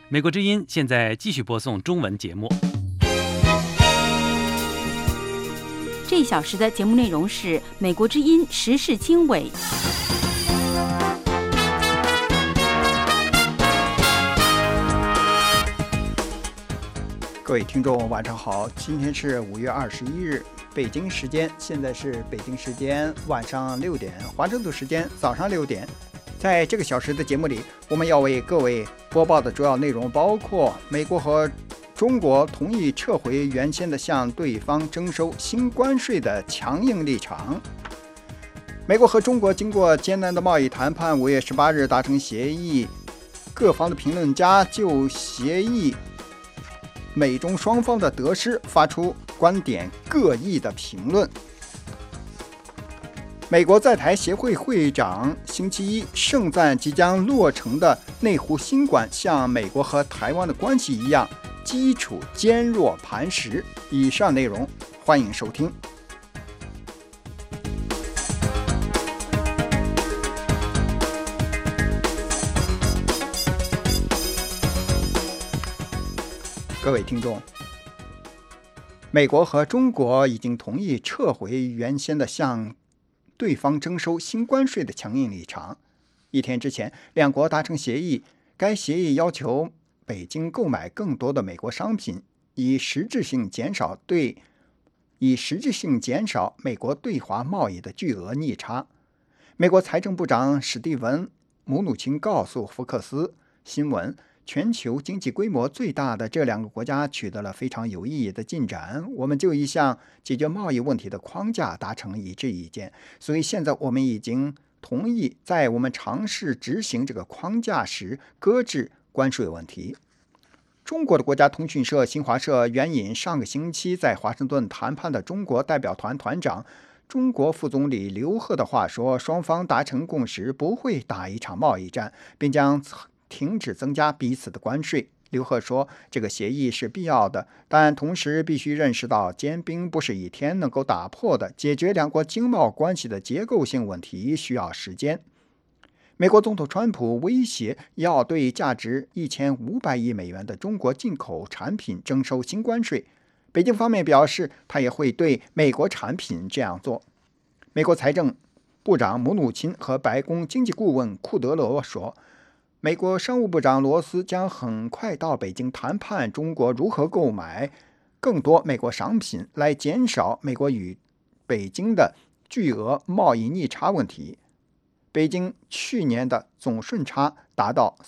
美国之音现在继续播送中文节目。 这一小时的节目内容是美国之音时事经纬。 各位听众晚上好，今天是5月21日，北京时间，现在是北京时间晚上6点，华盛顿时间早上6点。在这个小时的节目里，我们要为各位播报的主要内容包括美国和中国同意撤回原先的向对方征收新关税的强硬立场。美国和中国经过艰难的贸易谈判，5月18日达成协议，各方的评论家就协议美中双方的得失发出观点各异的评论。美国在台协会会长星期一盛赞即将落成的内湖新馆像美国和台湾的关系一样，基础坚若磐石。以上内容欢迎收听。各位听众，美国和中国已经同意撤回原先的向对方征收新关税的强硬立场。一天之前，两国达成协议，该协议要求北京购买更多的美国商品，以实质性减少美国对华贸易的巨额逆差。美国财政部长史蒂文·姆努钦告诉福克斯新闻，全球经济规模最大的这两个国家取得了非常有意义的进展，我们就一项解决贸易问题的框架达成一致意见，所以现在我们已经同意在我们尝试执行这个框架时搁置关税问题。中国的国家通讯社新华社援引上个星期在华盛顿谈判的中国代表团团长、中国副总理刘鹤的话说，双方达成共识，不会打一场贸易战，并将停止增加彼此的关税。刘鹤说，这个协议是必要的，但同时必须认识到坚冰不是一天能够打破的，解决两国经贸关系的结构性问题需要时间。美国总统川普威胁要对价值1500亿美元的中国进口产品征收新关税，北京方面表示他也会对美国产品这样做。美国财政部长姆努钦和白宫经济顾问库德罗说，美国商务部长罗斯将很快到北京谈判中国如何购买更多美国商品，来减少美国与北京的巨额贸易逆差问题。北京去年的总顺差达到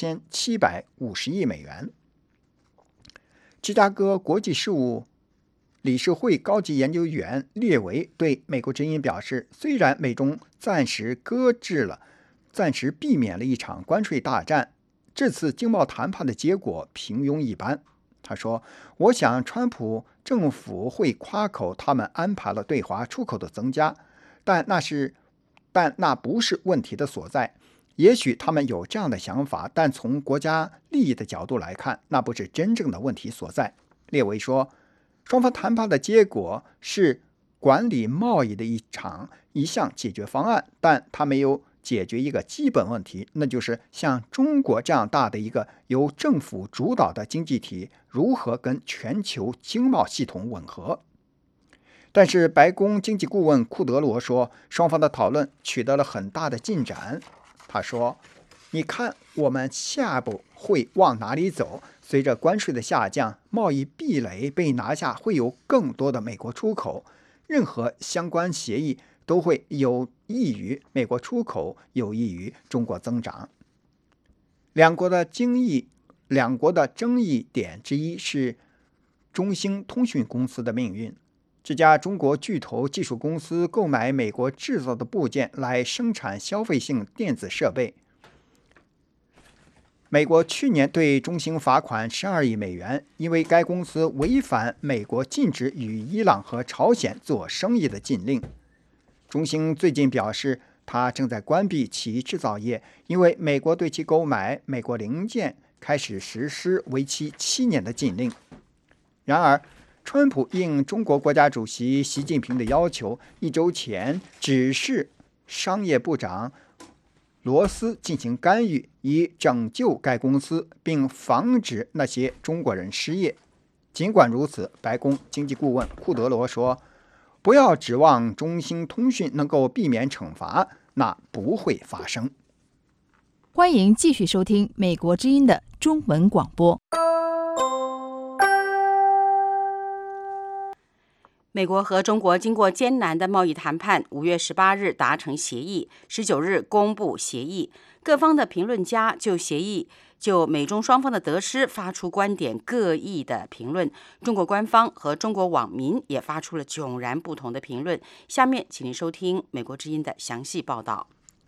3750亿美元。芝加哥国际事务理事会高级研究员列维对美国之音表示，虽然美中暂时避免了一场关税大战，这次经贸谈判的结果平庸一般。他说，我想川普政府会夸口他们安排了对华出口的增加，但那不是问题的所在。也许他们有这样的想法，但从国家利益的角度来看，那不是真正的问题所在。列维说，双方谈判的结果是管理贸易的一项解决方案，但他没有解决一个基本问题，那就是像中国这样大的一个由政府主导的经济体如何跟全球经贸系统吻合。但是白宫经济顾问库德罗说，双方的讨论取得了很大的进展。他说，你看我们下一步会往哪里走？随着关税的下降，贸易壁垒被拿下，会有更多的美国出口，任何相关协议都会有益于美国出口，有益于中国增长。两国的争议点之一是中兴通讯公司的命运。这家中国巨头技术公司购买美国制造的部件来生产消费性电子设备。美国去年对中兴罚款12亿美元，因为该公司违反美国禁止与伊朗和朝鲜做生意的禁令。中兴最近表示，它正在关闭其制造业，因为美国对其购买美国零件开始实施为期7年的禁令。然而，川普应中国国家主席习近平的要求，1周前指示商业部长罗斯进行干预，以拯救该公司，并防止那些中国人失业。尽管如此，白宫经济顾问库德罗说，不要指望中兴通讯能够避免惩罚，那不会发生。 欢迎继续收听美国之音的中文广播。 美国和中国经过艰难的贸易谈判，5月18日达成协议，19日公布协议。各方的评论家就美中双方的得失发出观点各异的评论。中国官方和中国网民也发出了迥然不同的评论。下面请您收听美国之音的详细报道。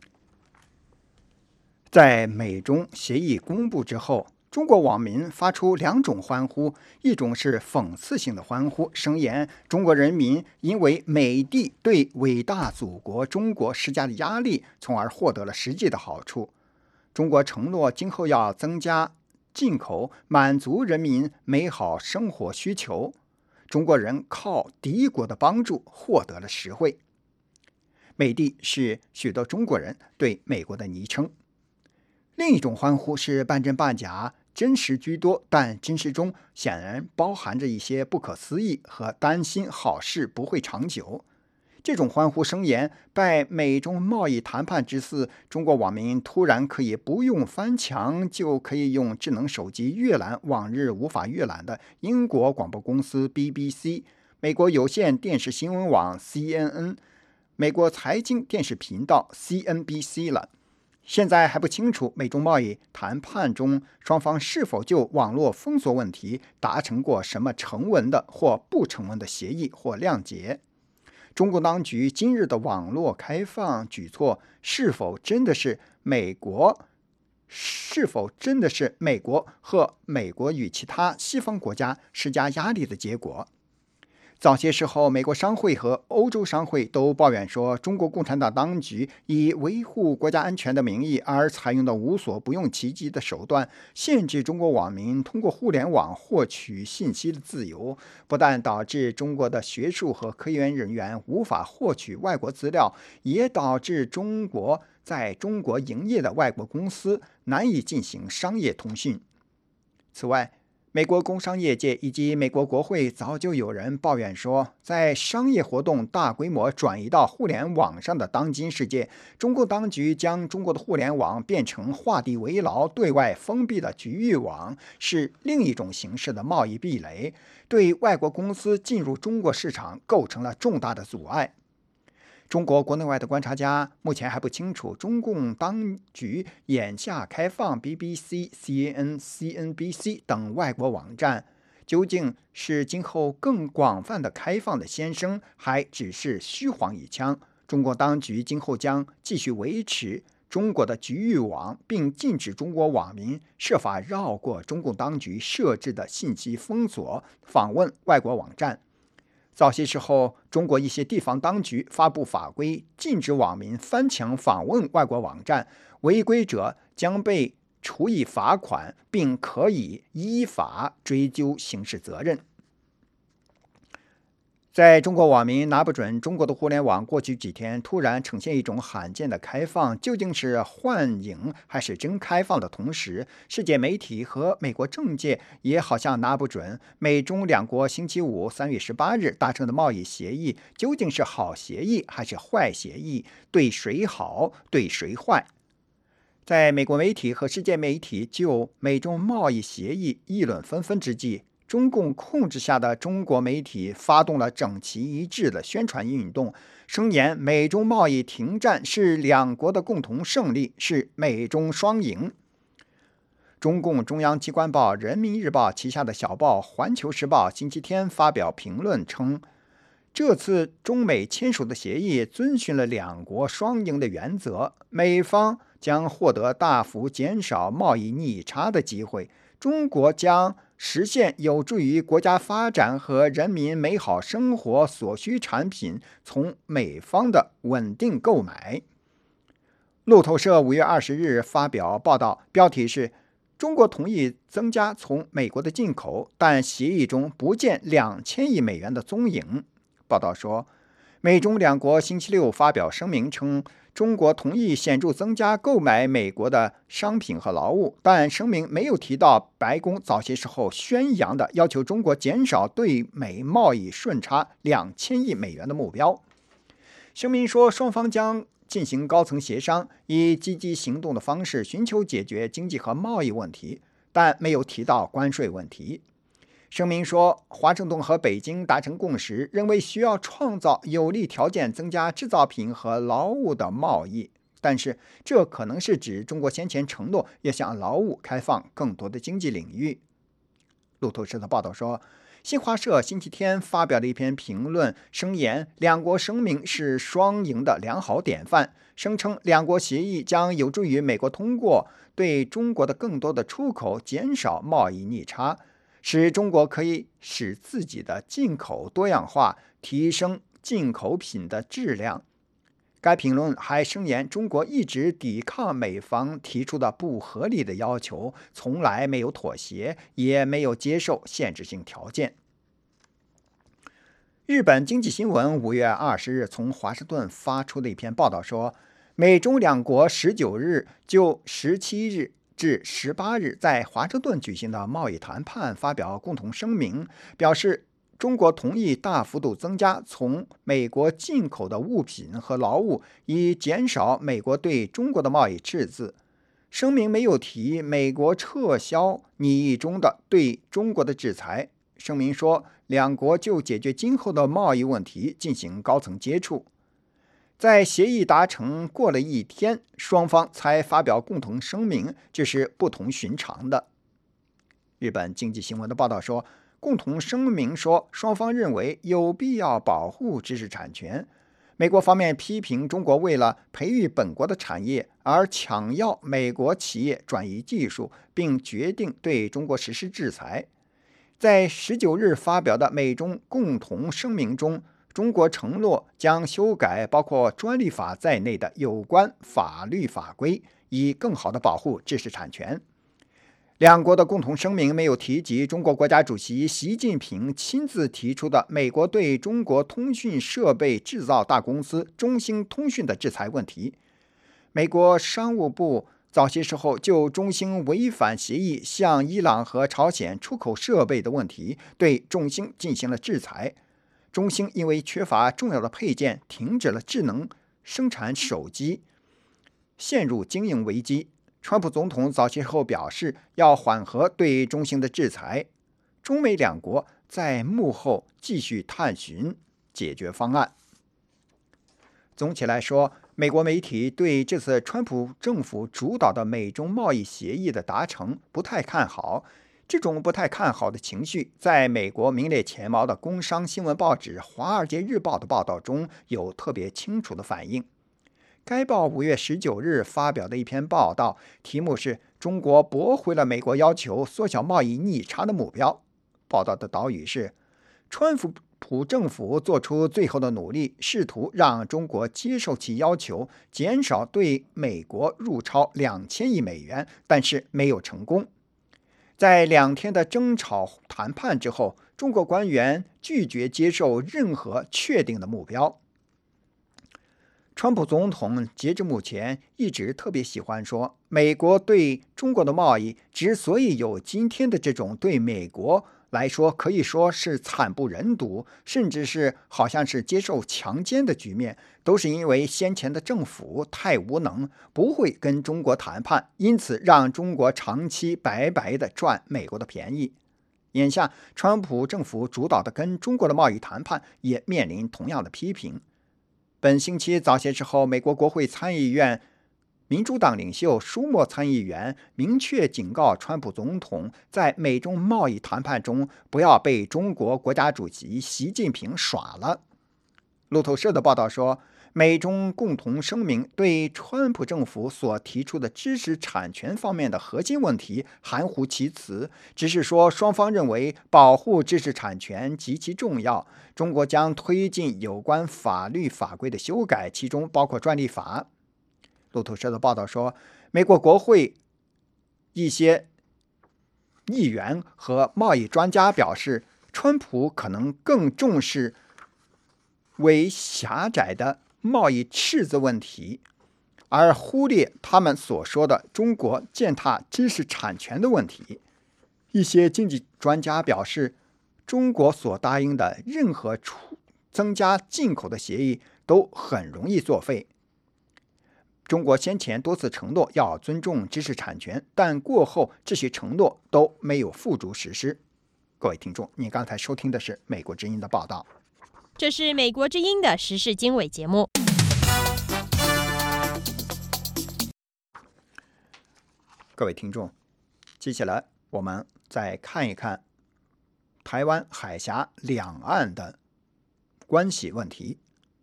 在美中协议公布之后，中国网民发出2种欢呼，一种是讽刺性的欢呼，声言中国人民因为美帝对伟大祖国中国施加的压力，从而获得了实际的好处。中国承诺今后要增加进口，满足人民美好生活需求。中国人靠敌国的帮助获得了实惠。美帝是许多中国人对美国的昵称。另一种欢呼是半真半假，真实居多，但真实中显然包含着一些不可思议和担心好事不会长久。这种欢呼声言，拜美中贸易谈判之赐，中国网民突然可以不用翻墙就可以用智能手机阅览往日无法阅览的英国广播公司 BBC、 美国有线电视新闻网 CNN、 美国财经电视频道 CNBC 了。现在还不清楚美中贸易谈判中双方是否就网络封锁问题达成过什么成文的或不成文的协议或谅解。中国当局今日的网络开放举措是否真的是美国和美国与其他西方国家施加压力的结果？早些时候，美国商会和欧洲商会都抱怨说，中国共产党当局以维护国家安全的名义而采用的无所不用其极的手段，限制中国网民通过互联网获取信息的自由，不但导致中国的学术和科研人员无法获取外国资料，也导致在中国营业的外国公司难以进行商业通讯。此外，美国工商业界以及美国国会早就有人抱怨说，在商业活动大规模转移到互联网上的当今世界，中国当局将中国的互联网变成画地为牢、对外封闭的局域网，是另一种形式的贸易壁垒，对外国公司进入中国市场构成了重大的阻碍。中国国内外的观察家目前还不清楚，中共当局眼下开放 BBC、CNN、CNBC 等外国网站，究竟是今后更广泛的开放的先声，还只是虚晃一枪？中国当局今后将继续维持中国的局域网，并禁止中国网民设法绕过中共当局设置的信息封锁，访问外国网站。早些时候，中国一些地方当局发布法规，禁止网民翻墙访问外国网站，违规者将被处以罚款，并可以依法追究刑事责任。在中国网民拿不准中国的互联网过去几天突然呈现一种罕见的开放，究竟是幻影还是真开放的同时，世界媒体和美国政界也好像拿不准美中两国星期五3月18日达成的贸易协议究竟是好协议还是坏协议，对谁好对谁坏。在美国媒体和世界媒体就美中贸易协议议论纷纷之际，中共控制下的中国媒体发动了整齐一致的宣传运动，声言美中贸易停战是两国的共同胜利，是美中双赢。中共中央机关报《人民日报》旗下的小报《环球时报》星期天发表评论称，这次中美签署的协议遵循了两国双赢的原则，美方将获得大幅减少贸易逆差的机会，中国将实现有助于国家发展和人民美好生活所需产品从美方的稳定购买。路透社5月20日发表报道，标题是中国同意增加从美国的进口，但协议中不见2000亿美元的踪影。报道说， 美中两国星期六发表声明称，中国同意显著增加购买美国的商品和劳务，但声明没有提到白宫早些时候宣扬的要求中国减少对美贸易顺差2000亿美元的目标。声明说，双方将进行高层协商，以积极行动的方式寻求解决经济和贸易问题，但没有提到关税问题。声明说，华盛顿和北京达成共识，认为需要创造有利条件增加制造品和劳务的贸易，但是这可能是指中国先前承诺要向劳务开放更多的经济领域。路透社的报道说，新华社星期天发表了一篇评论，声言两国声明是双赢的良好典范，声称两国协议将有助于美国通过对中国的更多的出口减少贸易逆差，使中国可以使自己的进口多样化，提升进口品的质量。该评论还声言，中国一直抵抗美方提出的不合理的要求，从来没有妥协，也没有接受限制性条件。日本经济新闻5月20日从华盛顿发出的一篇报道说，美中两国19日就17日至18日在华盛顿举行的贸易谈判发表共同声明，表示中国同意大幅度增加从美国进口的物品和劳务，以减少美国对中国的贸易赤字。声明没有提美国撤销拟议中的对中国的制裁。声明说，两国就解决今后的贸易问题进行高层接触。在协议达成过了1天，双方才发表共同声明，这是不同寻常的。日本经济新闻的报道说，共同声明说，双方认为有必要保护知识产权。美国方面批评中国为了培育本国的产业而抢要美国企业转移技术，并决定对中国实施制裁。在19日发表的美中共同声明中，中国承诺将修改包括专利法在内的有关法律法规，以更好地保护知识产权。两国的共同声明没有提及中国国家主席习近平亲自提出的美国对中国通讯设备制造大公司中兴通讯的制裁问题。美国商务部早些时候就中兴违反协议向伊朗和朝鲜出口设备的问题对中兴进行了制裁。中兴因为缺乏重要的配件，停止了智能生产手机，陷入经营危机。川普总统早些时候表示要缓和对中兴的制裁，中美两国在幕后继续探寻解决方案。总体来说，美国媒体对这次川普政府主导的美中贸易协议的达成不太看好。这种不太看好的情绪，在美国名列前茅的工商新闻报纸《华尔街日报》的报道中有特别清楚的反映。该报5月19日发表的一篇报道，题目是“中国驳回了美国要求缩小贸易逆差的目标”。报道的导语是，川普政府做出最后的努力，试图让中国接受其要求，减少对美国入超2000亿美元，但是没有成功。在2天的争吵谈判之后，中国官员拒绝接受任何确定的目标。川普总统截至目前一直特别喜欢说，美国对中国的贸易之所以有今天的这种对美国来说可以说是惨不忍睹，甚至是好像是接受强奸的局面，都是因为先前的政府太无能，不会跟中国谈判，因此让中国长期白白的赚美国的便宜。眼下川普政府主导的跟中国的贸易谈判也面临同样的批评。本星期早些时候，美国国会参议院民主党领袖舒默参议员明确警告川普总统，在美中贸易谈判中不要被中国国家主席习近平耍了。路透社的报道说，美中共同声明对川普政府所提出的知识产权方面的核心问题含糊其辞，只是说双方认为保护知识产权极其重要，中国将推进有关法律法规的修改，其中包括专利法。路透社的报道说，美国国会一些议员和贸易专家表示，川普可能更重视为狭窄的贸易赤字问题，而忽略他们所说的中国践踏知识产权的问题。一些经济专家表示，中国所答应的任何增加进口的协议都很容易作废。中国先前多次承诺要尊重知识产权，但过后这些承诺都没有付诸实施。各位听众，您刚才收听的是美国之音的报道。 这是美国之音的时事经纬节目。 各位听众，接下来我们再看一看台湾海峡两岸的关系问题。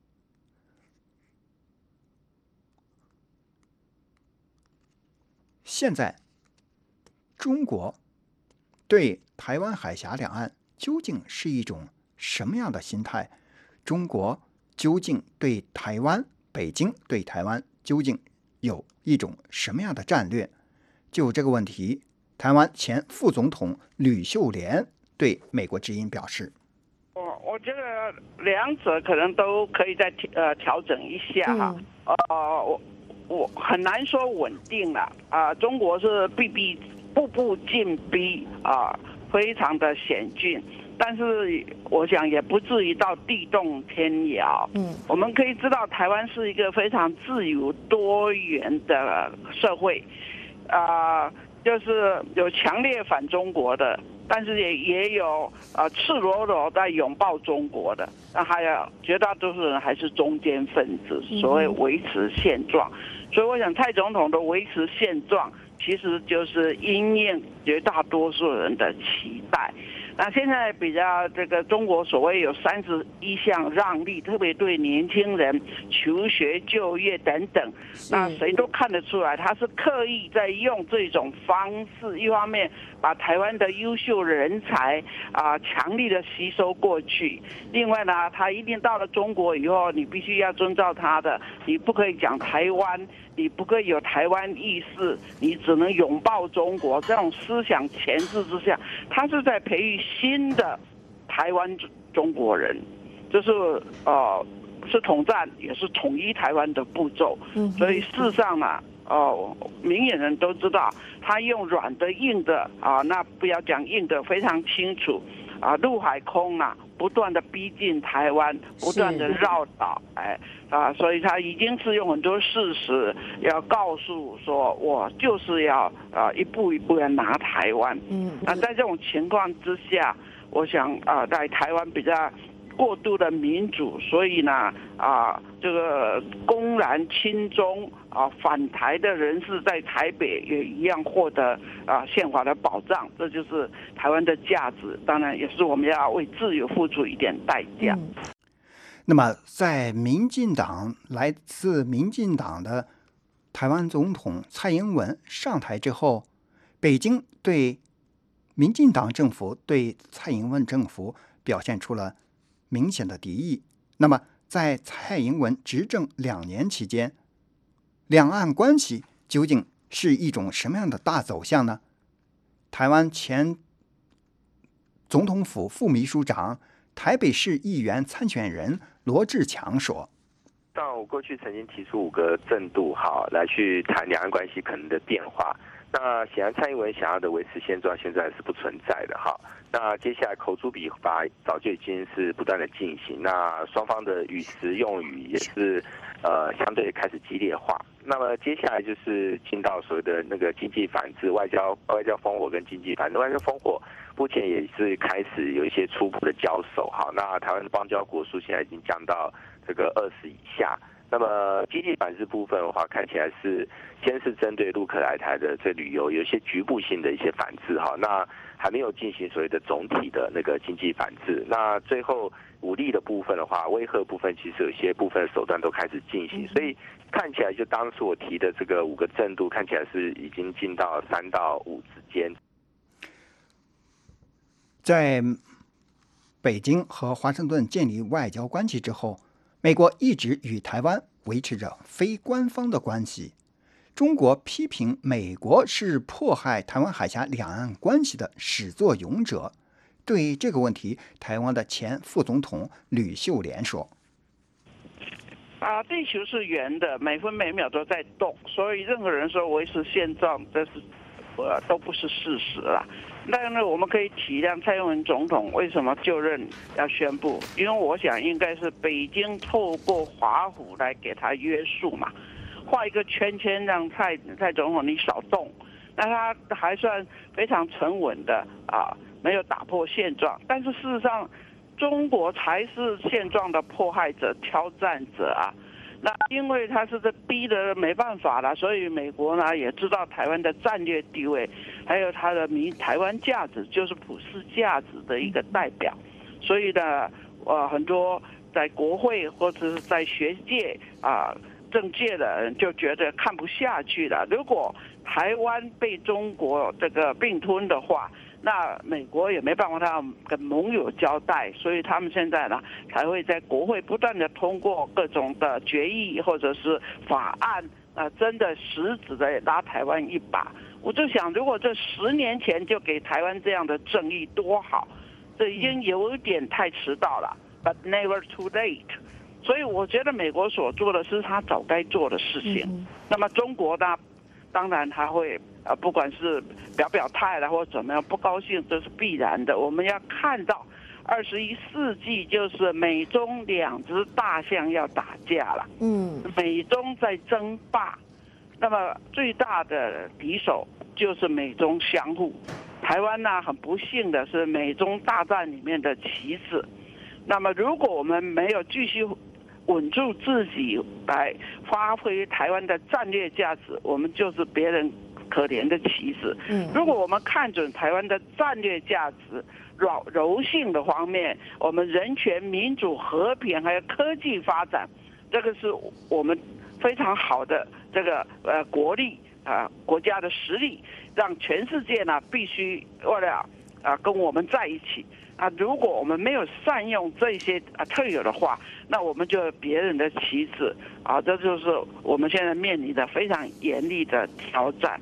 现在中国对台湾海峡两岸究竟是一种什么样的心态？中国究竟对台湾，北京对台湾究竟有一种什么样的战略？就这个问题，台湾前副总统吕秀莲对美国之音表示： 我觉得两者可能都可以再调整一下哈。我很难说稳定了啊。中国是步步进逼啊，非常的险峻，但是我想也不至于到地动天摇。我们可以知道台湾是一个非常自由多元的社会，就是有强烈反中国的，但是也有赤裸裸在拥抱中国的，那还有绝大多数人还是中间分子，所谓维持现状。所以我想蔡总统的维持现状其实就是因应绝大多数人的期待。那现在比较这个中国所谓有31项让利，特别对年轻人求学就业等等，那谁都看得出来他是刻意在用这种方式，一方面把台湾的优秀人才强力的吸收过去，另外呢，他一定到了中国以后，你必须要遵照他的，你不可以讲台湾，你不可以有台湾意识，你只能拥抱中国，这种思想钳制之下，他是在培育新的台湾中国人，就是是统战也是统一台湾的步骤。所以事实上嘛，明眼人都知道，他用软的硬的那不要讲硬的，非常清楚陆海空不断的逼近台湾，不断的绕岛，所以他已经是用很多事实要告诉说，我就是要一步一步的拿台湾。那在这种情况之下，我想在台湾比较过度的民主，所以呢这个公然亲中反台的人士在台北也一样获得宪法的保障，这就是台湾的价值。当然也是我们要为自由付出一点代价。 那么在来自民进党的台湾总统蔡英文上台之后，北京对民进党政府对蔡英文政府表现出了明显的敌意。那么在蔡英文执政2年期间，两岸关系究竟是一种什么样的大走向呢？台湾前总统府副秘书长、台北市议员参选人罗志强说： 我过去曾经提出5个正度来去谈两岸关系可能的变化。那显然蔡英文想要的维持现状现在是不存在的那接下来口诛笔伐早就已经是不断的进行，那双方的语词用语也是相对开始激烈化。那么接下来就是进到所谓的那个经济反制、外交烽火跟经济反制。外交烽火目前也是开始有一些初步的交手那台湾的邦交国数现在已经降到这个20以下。那么经济反制部分的话，看起来是先是针对陆客来台的这旅游有一些局部性的一些反制那还没有进行所谓的总体的那个经济反制。那最后武力的部分的话，威吓部分其实有些部分的手段都开始进行，所以看起来就当初我提的这个5个正度，看起来是已经进到3到5之间。 在北京和华盛顿建立外交关系之后，美国一直与台湾维持着非官方的关系。中国批评美国是迫害台湾海峡两岸关系的始作俑者。对这个问题，台湾的前副总统吕秀莲说： 地球是圆的，每分每秒都在动，所以任何人说维持现状，这是都不是事实啦。但是我们可以体谅蔡英文总统为什么就任要宣布，因为我想应该是北京透过华府来给他约束嘛，画一个圈圈让蔡总统你少动，那他还算非常沉稳的没有打破现状。但是事实上，中国才是现状的迫害者、挑战者啊。那因为他是这逼得没办法了，所以美国呢也知道台湾的战略地位，还有它的台湾价值，就是普世价值的一个代表。所以呢，很多在国会或者是在学界政界的人就觉得看不下去了。如果台湾被中国这个并吞的话，那美国也没办法让跟盟友交代，所以他们现在呢才会在国会不断的通过各种的决议或者是法案，真的实质的拉台湾一把。我就想，如果这10年前就给台湾这样的正义多好，这已经有点太迟到了 ，but never too late。所以我觉得美国所做的是他早该做的事情。那么中国呢，当然他会不管是表态了或怎么样不高兴，这是必然的。我们要看到21世纪就是美中2只大象要打架了，美中在争霸，那么最大的敌手就是美中相互。台湾呢很不幸的是美中大战里面的棋子，那么如果我们没有继续稳住自己来发挥台湾的战略价值，我们就是别人可怜的棋子。如果我们看准台湾的战略价值，柔性的方面，我们人权、民主、和平还有科技发展，这个是我们非常好的这个国力国家的实力，让全世界呢必须为了跟我们在一起。如果我们没有善用这些特有的话，那我们就别人的棋子这就是我们现在面临的非常严厉的挑战。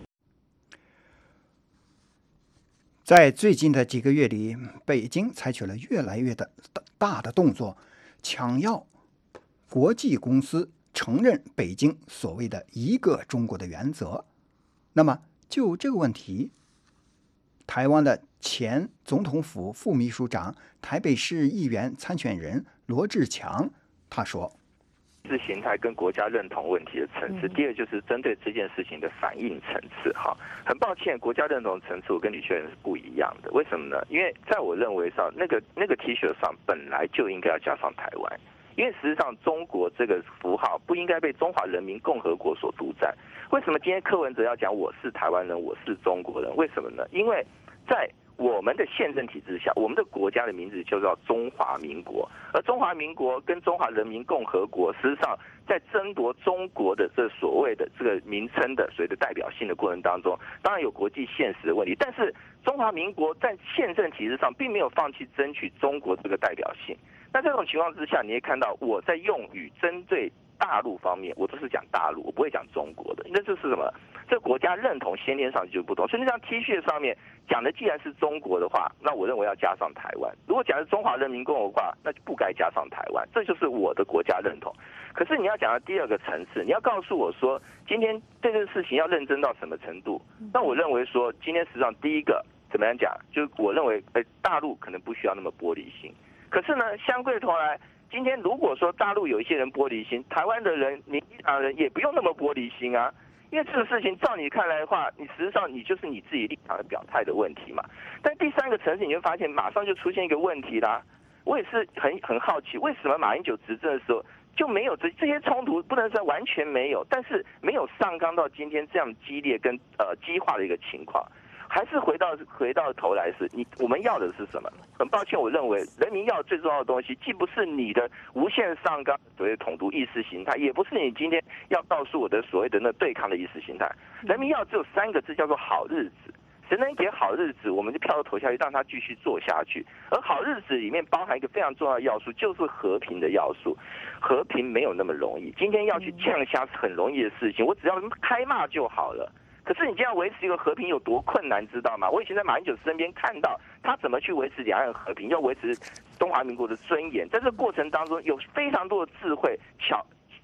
在最近的几个月里，北京采取了越来越大的动作，强要国际公司承认北京所谓的一个中国的原则。那么就这个问题，台湾的前总统府副秘书长、台北市议员参选人罗志强他说， 意识形态跟国家认同问题的层次，第二就是针对这件事情的反应层次。很抱歉，国家认同层次我跟李学仁是不一样的。为什么呢？因为在我认为上，那个 T 恤上本来就应该要加上台湾，因为实际上中国这个符号不应该被中华人民共和国所独占。为什么今天柯文哲要讲我是台湾人，我是中国人？为什么呢？因为在我们的宪政体制下，我们的国家的名字就叫中华民国，而中华民国跟中华人民共和国，事实上在争夺中国的这所谓的这个名称的所谓的代表性的过程当中，当然有国际现实的问题，但是中华民国在宪政体制上并没有放弃争取中国这个代表性。那这种情况之下，你会看到我在用语针对大陆方面，我都是讲大陆，我不会讲中国的。那就是什么？这国家认同先天上就不同。所以那张 T 恤上面讲的既然是中国的话，那我认为要加上台湾。如果讲的是中华人民共和国，那就不该加上台湾。这就是我的国家认同。可是你要讲的第二个层次，你要告诉我说，今天对这个事情要认真到什么程度？那我认为说，今天实际上第一个怎么样讲？就是我认为，大陆可能不需要那么玻璃心。可是呢，相对头来，今天如果说大陆有一些人玻璃心，台湾的人、民进党人也不用那么玻璃心啊。因为这个事情，照你看来的话，你实际上你就是你自己立场的表态的问题嘛。但第三个层次，你会发现马上就出现一个问题啦。我也是很好奇，为什么马英九执政的时候就没有这些冲突？不能说完全没有，但是没有上纲到今天这样激烈跟激化的一个情况。还是回到头来是我们要的是什么？很抱歉，我认为人民要最重要的东西，既不是你的无限上纲所谓的统独意识形态，也不是你今天要告诉我的所谓的那对抗的意识形态。人民要只有3个字，叫做好日子。谁能给好日子，我们就票都投下去，让他继续做下去。而好日子里面包含一个非常重要的要素，就是和平的要素。和平没有那么容易，今天要去降下是很容易的事情，我只要开骂就好了。可是你这样维持一个和平有多困难，知道吗？我以前在马英九身边看到他怎么去维持两岸和平，要维持中华民国的尊严，在这个过程当中有非常多的智慧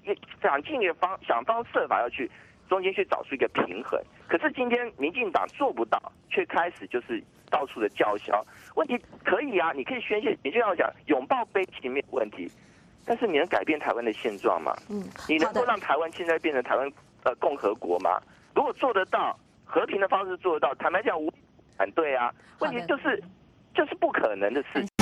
想方设法要去中间去找出一个平衡。可是今天民进党做不到，却开始就是到处的叫嚣。问题可以啊，你可以宣泄，你就要讲拥抱悲情没有问题，但是你能改变台湾的现状吗？你能够让台湾现在变成台湾共和国吗？如果做得到，和平的方式做得到，坦白讲无反对啊。问题就是不可能的事情。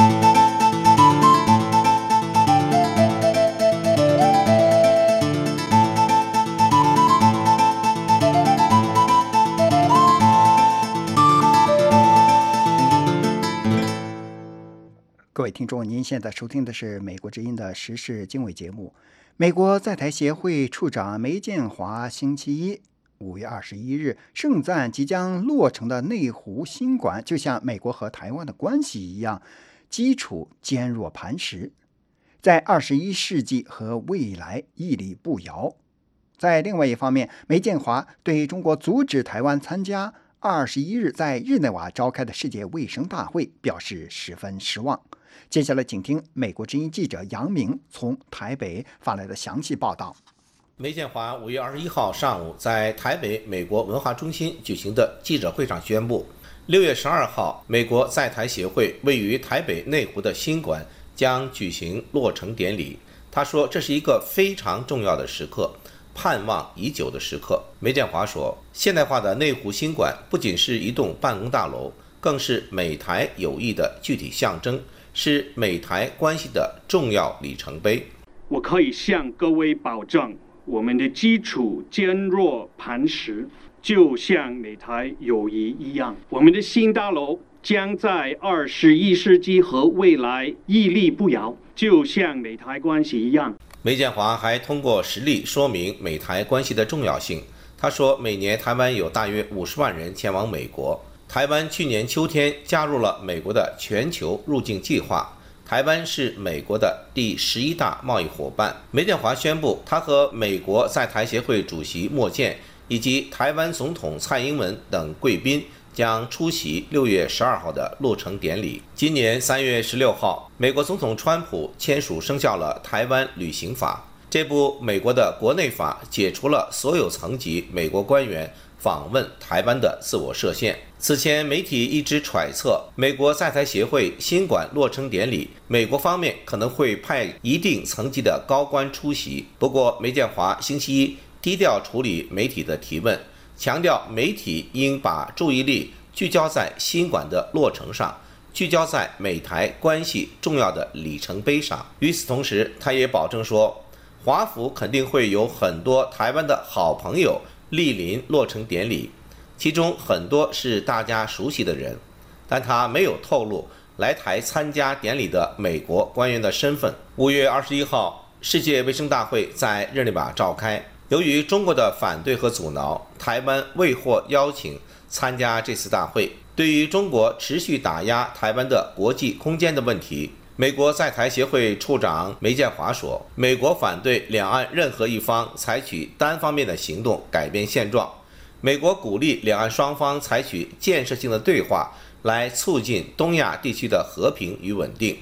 各位听众，您现在收听的是美国之音的时事经纬节目。美国在台协会处长梅建华星期一5月21日盛赞即将落成的内湖新馆就像美国和台湾的关系一样，基础坚若磐石，在21世纪和未来屹立不摇。在另外一方面，梅建华对中国阻止台湾参加21日在日内瓦召开的世界卫生大会表示十分失望。接下来请听美国之音记者杨明从台北发来的详细报道。 梅建华5月21号上午在台北美国文化中心举行的记者会上宣布，6月12号美国在台协会位于台北内湖的新馆将举行落成典礼。他说这是一个非常重要的时刻，盼望已久的时刻。梅建华说，现代化的内湖新馆不仅是一栋办公大楼，更是美台友谊的具体象征，是美台关系的重要里程碑。 我可以向各位保证，我们的基础坚若磐石，就像美台友谊一样。我们的新大楼将在21世纪和未来屹立不摇，就像美台关系一样。 梅建华还通过实例说明美台关系的重要性。他说，每年台湾有大约50万人前往美国。台湾去年秋天加入了美国的全球入境计划，台湾是美国的第11大贸易伙伴。梅建华宣布，他和美国在台协会主席莫健以及台湾总统蔡英文等贵宾将出席6月12号的落成典礼。今年3月16号，美国总统川普签署生效了台湾旅行法。这部美国的国内法解除了所有层级美国官员访问台湾的自我设限。此前媒体一直揣测，美国在台协会新馆落成典礼，美国方面可能会派一定层级的高官出席。不过梅建华星期一低调处理媒体的提问，强调媒体应把注意力聚焦在新馆的落成上，聚焦在美台关系重要的里程碑上。与此同时，他也保证说，华府肯定会有很多台湾的好朋友莅临落成典礼，其中很多是大家熟悉的人，但他没有透露来台参加典礼的美国官员的身份。5月21号，世界卫生大会在日内瓦召开，由于中国的反对和阻挠，台湾未获邀请参加这次大会。对于中国持续打压台湾的国际空间的问题，美国在台协会处长梅建华说，美国反对两岸任何一方采取单方面的行动改变现状，美国鼓励两岸双方采取建设性的对话，来促进东亚地区的和平与稳定。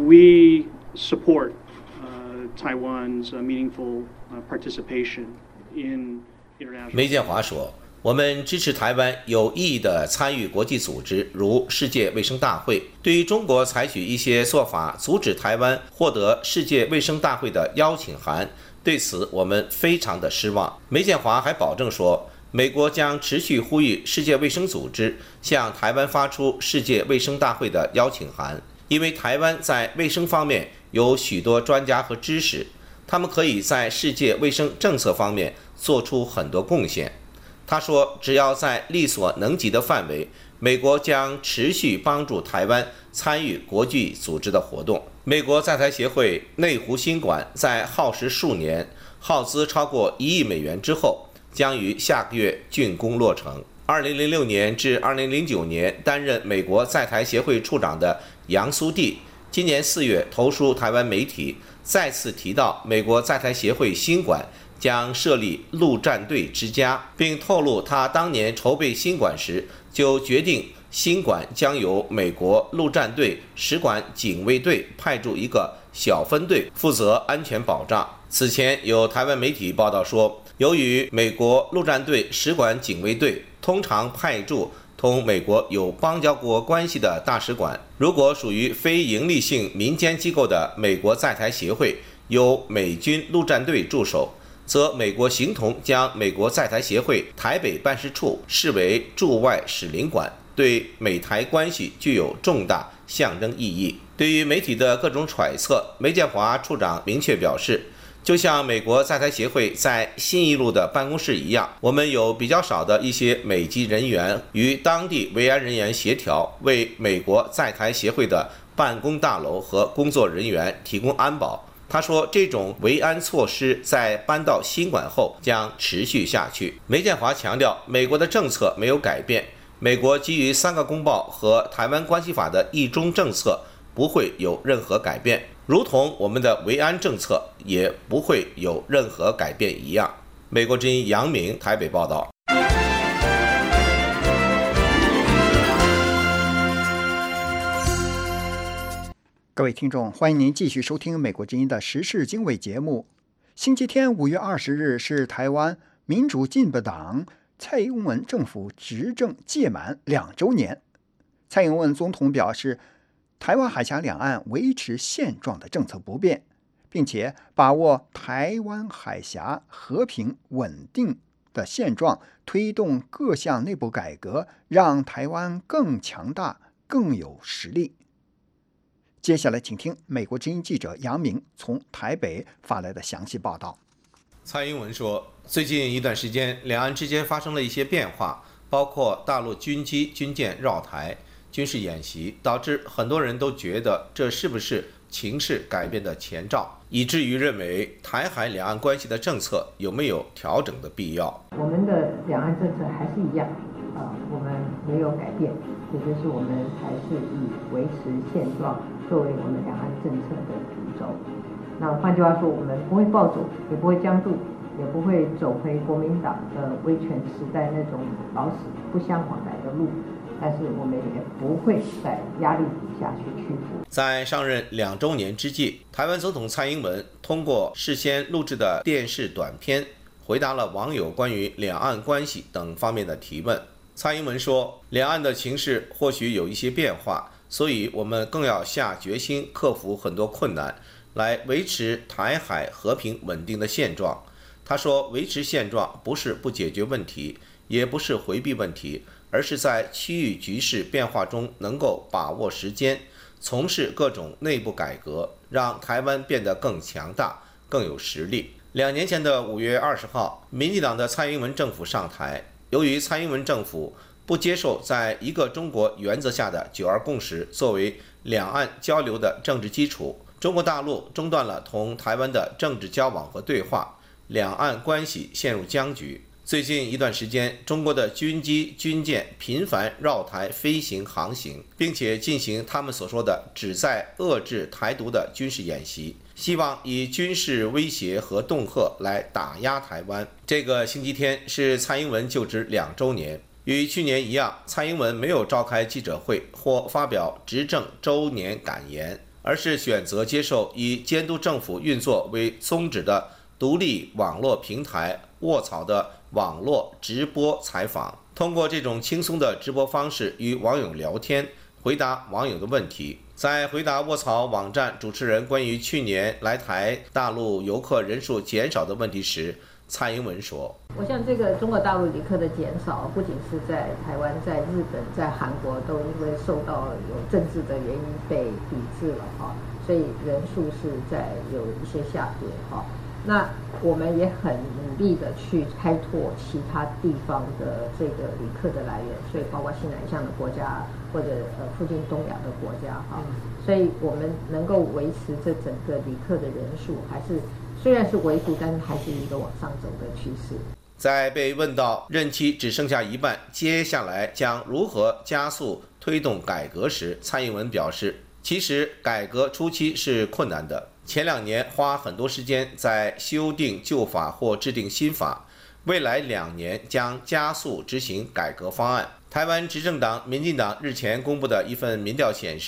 We support Taiwan's meaningful participation in international. 梅建华说，我们支持台湾有意义地参与国际组织，如世界卫生大会。对于中国采取一些做法阻止台湾获得世界卫生大会的邀请函，对此我们非常的失望。梅建华还保证说，美国将持续呼吁世界卫生组织向台湾发出世界卫生大会的邀请函，因为台湾在卫生方面有许多专家和知识，他们可以在世界卫生政策方面做出很多贡献。他说，只要在力所能及的范围，美国将持续帮助台湾参与国际组织的活动。美国在台协会内湖新馆在耗时数年，耗资超过1亿美元之后，将于下个月竣工落成。2006年至2009年担任美国在台协会处长的杨苏棣，今年4月投书台湾媒体，再次提到美国在台协会新馆将设立陆战队之家，并透露他当年筹备新馆时就决定新馆将由美国陆战队使馆警卫队派驻一个小分队负责安全保障。 此前有台湾媒体报道说，由于美国陆战队使馆警卫队通常派驻同美国有邦交国关系的大使馆，如果属于非营利性民间机构的美国在台协会由美军陆战队驻守，则美国形同将美国在台协会台北办事处视为驻外使领馆，对美台关系具有重大象征意义。对于媒体的各种揣测，梅建华处长明确表示，就像美国在台协会在信义路的办公室一样，我们有比较少的一些美籍人员与当地维安人员协调，为美国在台协会的办公大楼和工作人员提供安保。他说，这种维安措施在搬到新馆后将持续下去。梅建华强调，美国的政策没有改变，美国基于3个公报和台湾关系法的一中政策不会有任何改变，如同我们的维安政策也不会有任何改变一样。美国之音杨明台北报道。 各位听众，欢迎您继续收听美国之音的时事经纬节目。星期天5月20日是台湾民主进步党蔡英文政府执政届满2周年。蔡英文总统表示，台湾海峡两岸维持现状的政策不变，并且把握台湾海峡和平稳定的现状，推动各项内部改革，让台湾更强大、更有实力。接下来请听美国之音记者杨明从台北发来的详细报道。 蔡英文说，最近一段时间，两岸之间发生了一些变化，包括大陆军机、军舰绕台、军事演习，导致很多人都觉得这是不是情势改变的前兆，以至于认为台海两岸关系的政策有没有调整的必要。 我们的两岸政策还是一样，我们没有改变，也就是我们还是以维持现状作为我们两岸政策的主轴。那换句话说，我们不会暴走，也不会僵住，也不会走回国民党的威权时代那种老死不相往来的路，但是我们也不会在压力底下去屈服。 在上任2周年之际，台湾总统蔡英文通过事先录制的电视短片，回答了网友关于两岸关系等方面的提问。蔡英文说，两岸的情势或许有一些变化，所以我们更要下决心克服很多困难，来维持台海和平稳定的现状。他说，维持现状不是不解决问题，也不是回避问题，而是在区域局势变化中能够把握时间，从事各种内部改革，让台湾变得更强大、更有实力。2年前的5月20号，民进党的蔡英文政府上台，由于蔡英文政府不接受在一个中国原则下的9·2共识作为两岸交流的政治基础，中国大陆中断了同台湾的政治交往和对话，两岸关系陷入僵局。最近一段时间，中国的军机、军舰频繁绕台飞行航行，并且进行他们所说的旨在遏制台独的军事演习，希望以军事威胁和恫吓来打压台湾。这个星期天是蔡英文就职2周年，与去年一样，蔡英文没有召开记者会或发表执政周年感言，而是选择接受以监督政府运作为宗旨的独立网络平台卧槽的网络直播采访，通过这种轻松的直播方式与网友聊天，回答网友的问题。在回答卧槽网站主持人关于去年来台大陆游客人数减少的问题时，蔡英文说， 我想这个中国大陆旅客的减少，不仅是在台湾、在日本、在韩国都因为受到有政治的原因被抵制了哈，所以人数是在有一些下跌哈。那我们也很努力的去开拓其他地方的这个旅客的来源，所以包括西南向的国家或者附近东亚的国家哈，所以我们能够维持这整个旅客的人数还是虽然是微幅，但是还是一个往上走的趋势。 在被问到任期只剩下一半，接下来将如何加速推动改革时，蔡英文表示，其实改革初期是困难的，前2年花很多时间在修订旧法或制定新法，未来2年将加速执行改革方案。台湾执政党民进党日前公布的一份民调显示，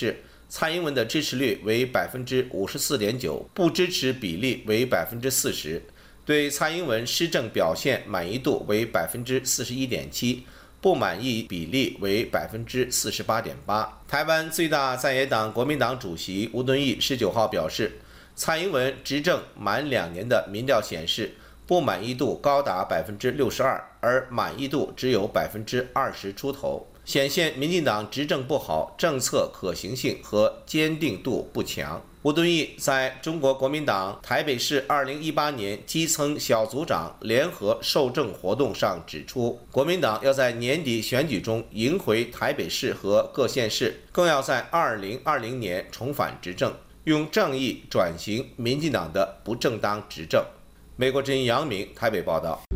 蔡英文的支持率为 54.9%， 不支持比例为 40%， 对蔡英文施政表现满意度为 41.7%， 不满意比例为 48.8%。 台湾最大在野党国民党主席吴敦义19号表示，蔡英文执政满2年的民调显示，不满意度高达 62%， 而满意度只有 20% 出头，显现民进党执政不好，政策可行性和坚定度不强。吴敦义在中国国民党台北市2018年基层小组长联合受政活动上指出，国民党要在年底选举中赢回台北市和各县市，更要在2020年重返执政，用正义转型民进党的不正当执政。美国之音杨明台北报道。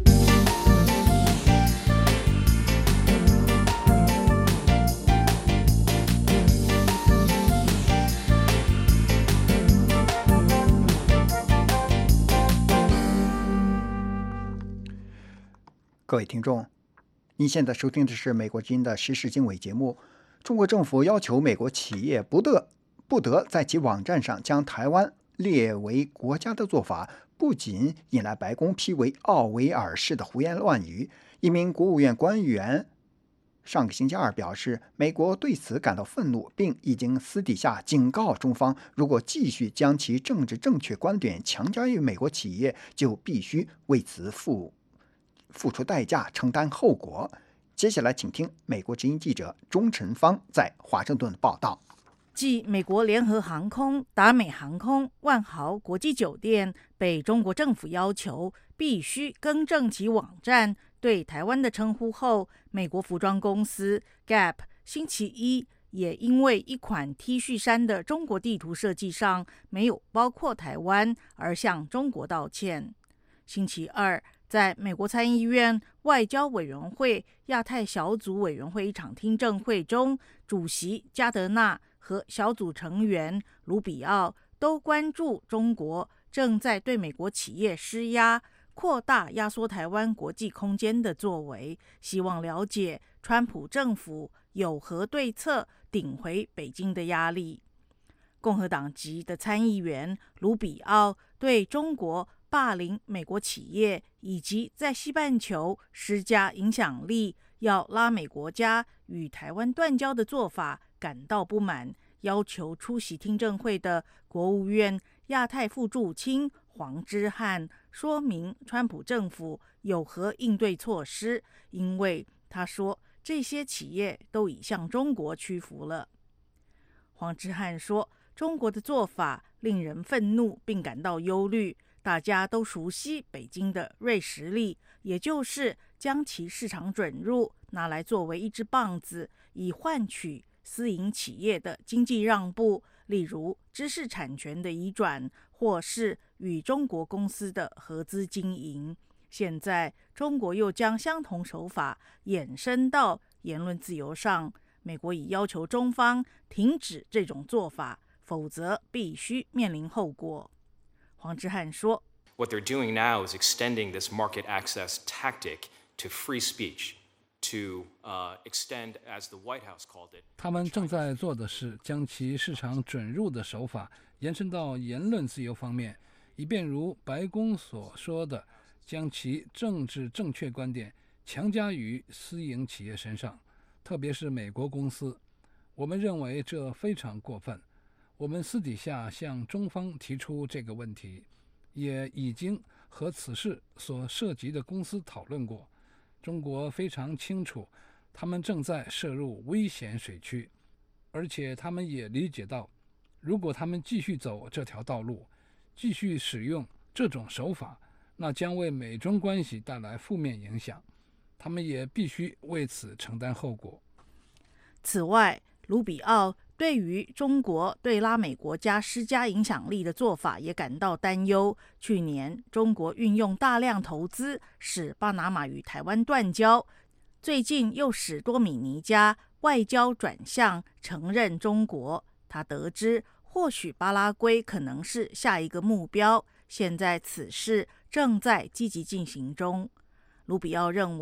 各位听众，您现在收听的是美国之音的时事经纬节目。中国政府要求美国企业不得在其网站上将台湾列为国家的做法，不仅引来白宫批为奥维尔式的胡言乱语。一名国务院官员上个星期二表示，美国对此感到愤怒，并已经私底下警告中方，如果继续将其政治正确观点强加于美国企业，就必须为此付出代价，承担后果。接下来请听美国之音记者钟晨芳在华盛顿报道。 继美国联合航空、达美航空、万豪国际酒店被中国政府要求必须更正其网站对台湾的称呼后，美国服装公司 Gap 星期一也因为一款 T 恤衫的中国地图设计上没有包括台湾而向中国道歉。星期二，在美国参议院外交委员会亚太小组委员会一场听证会中，主席加德纳和小组成员卢比奥都关注中国正在对美国企业施压，扩大压缩台湾国际空间的作为，希望了解川普政府有何对策顶回北京的压力。共和党籍的参议员卢比奥对中国霸凌美国企业以及在西半球施加影响力，要拉美国家与台湾断交的做法感到不满，要求出席听证会的国务院亚太副驻青黄之汉说明川普政府有何应对措施，因为他说这些企业都已向中国屈服了。黄之汉说，中国的做法令人愤怒并感到忧虑，大家都熟悉北京的锐实力，也就是将其市场准入拿来作为一只棒子，以换取私营企业的经济让步，例如知识产权的移转，或是与中国公司的合资经营。现在中国又将相同手法延伸到言论自由上，美国已要求中方停止这种做法，否则必须面临后果。黄之汉说 What they're doing now is extending this market access tactic to free speech, to extend, as the White House called it. 他们正在做的是将其市场准入的手法延伸到言论自由方面，以便如白宫所说的，将其政治正确观点强加于私营企业身上，特别是美国公司。我们认为这非常过分。我们私底下向中方提出这个问题，也已经和此事所涉及的公司讨论过。中国非常清楚，他们正在涉入危险水区，而且他们也理解到，如果他们继续走这条道路，继续使用这种手法，那将为美中关系带来负面影响，他们也必须为此承担后果。 此外，卢比奥对于中国对拉美国家施加影响力的做法也感到担忧。去年，中国运用大量投资使巴拿马与台湾断交，最近又使多米尼加外交转向承认中国。他得知，或许巴拉圭可能是下一个目标，现在此事正在积极进行中。卢比奥认为，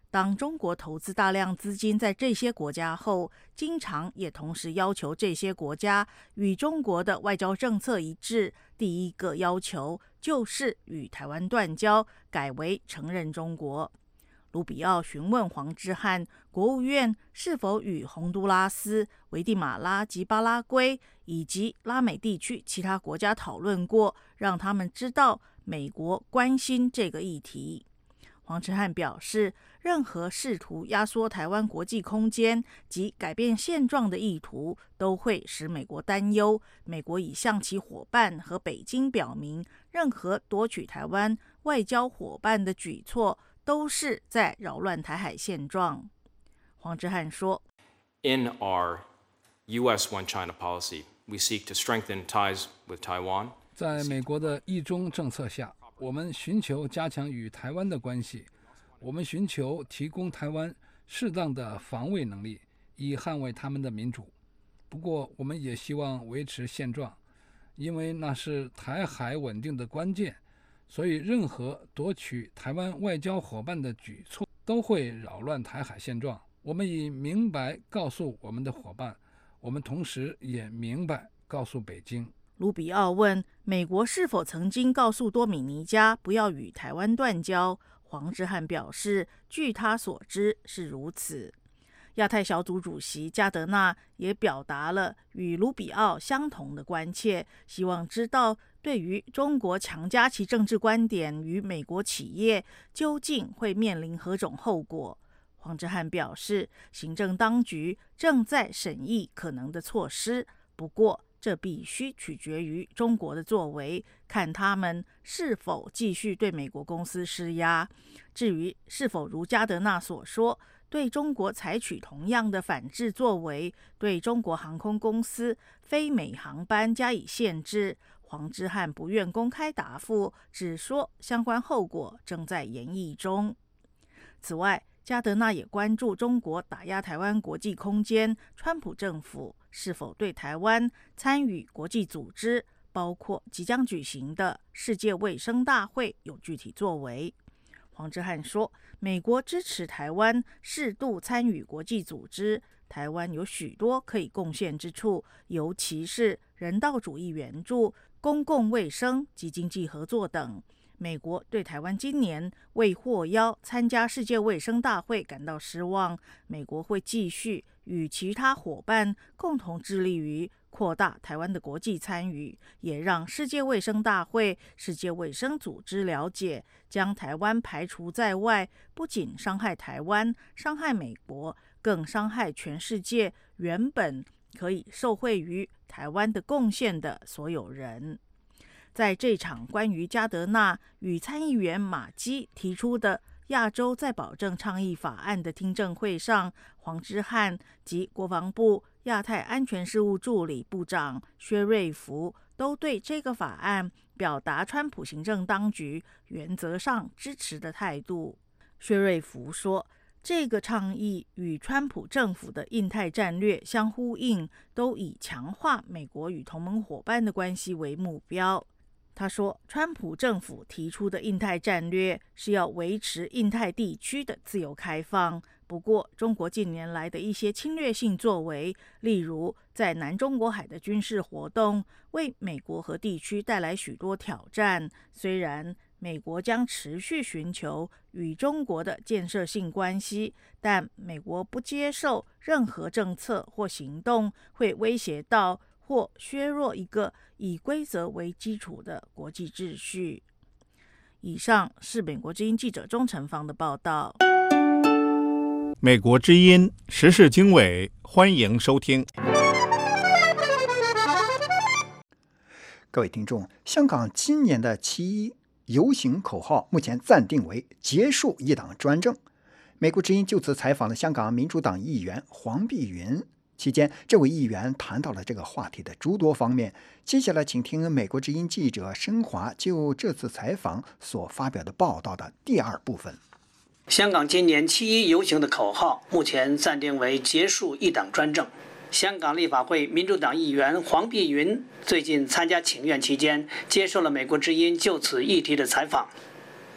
当中国投资大量资金在这些国家后，经常也同时要求这些国家与中国的外交政策一致。第一个要求就是与台湾断交，改为承认中国。卢比奥询问黄之汉国务院是否与洪都拉斯、危地马拉及巴拉圭以及拉美地区其他国家讨论过，让他们知道美国关心这个议题。黄之汉表示，任何试图压缩台湾国际空间及改变现状的意图都会使美国担忧。美国已向其伙伴和北京表明，任何夺取台湾外交伙伴的举措都是在扰乱台海现状。黄之汉说 In our U.S. One China policy, we seek to strengthen ties with Taiwan. 在美国的一中政策下，我们寻求加强与台湾的关系，我们寻求提供台湾适当的防卫能力，以捍卫他们的民主。不过，我们也希望维持现状，因为那是台海稳定的关键。所以，任何夺取台湾外交伙伴的举措都会扰乱台海现状。我们已明白告诉我们的伙伴，我们同时也明白告诉北京。 卢比奥问美国是否曾经告诉多米尼加不要与台湾断交，黄之汉表示，据他所知是如此。亚太小组主席加德纳也表达了与卢比奥相同的关切，希望知道对于中国强加其政治观点与美国企业究竟会面临何种后果。黄之汉表示，行政当局正在审议可能的措施，不过这必须取决于中国的作为，看他们是否继续对美国公司施压。至于是否如加德纳所说，对中国采取同样的反制作为，对中国航空公司非美航班加以限制，黄之汉不愿公开答复，只说相关后果正在研议中。此外，加德纳也关注中国打压台湾国际空间，川普政府是否对台湾参与国际组织，包括即将举行的世界卫生大会有具体作为。黄之汉说，美国支持台湾适度参与国际组织，台湾有许多可以贡献之处，尤其是人道主义援助、公共卫生及经济合作等。美国对台湾今年未获邀参加世界卫生大会感到失望，美国会继续与其他伙伴共同致力于扩大台湾的国际参与，也让世界卫生大会、世界卫生组织了解，将台湾排除在外，不仅伤害台湾、伤害美国，更伤害全世界原本可以受惠于台湾的贡献的所有人。在这场关于加德纳与参议员马基提出的亚洲再保证倡议法案的听证会上，黄之汉及国防部亚太安全事务助理部长薛瑞福都对这个法案表达川普行政当局原则上支持的态度。薛瑞福说，这个倡议与川普政府的印太战略相呼应，都以强化美国与同盟伙伴的关系为目标。他说，川普政府提出的印太战略是要维持印太地区的自由开放，不过中国近年来的一些侵略性作为，例如在南中国海的军事活动，为美国和地区带来许多挑战。虽然美国将持续寻求与中国的建设性关系，但美国不接受任何政策或行动会威胁到或削弱一个以规则为基础的国际秩序。以上是美国之音记者钟成芳的报道。 美国之音时事经纬，欢迎收听。 各位听众，香港今年的7·1游行口号目前暂定为结束一党专政。美国之音就此采访了香港民主党议员黄碧云，期间这位议员谈到了这个话题的诸多方面。接下来请听美国之音记者申华就这次采访所发表的报道的第二部分。 香港今年7·1游行的口号目前暂定为结束一党专政。香港立法会民主党议员黄碧云最近参加请愿期间，接受了美国之音就此议题的采访。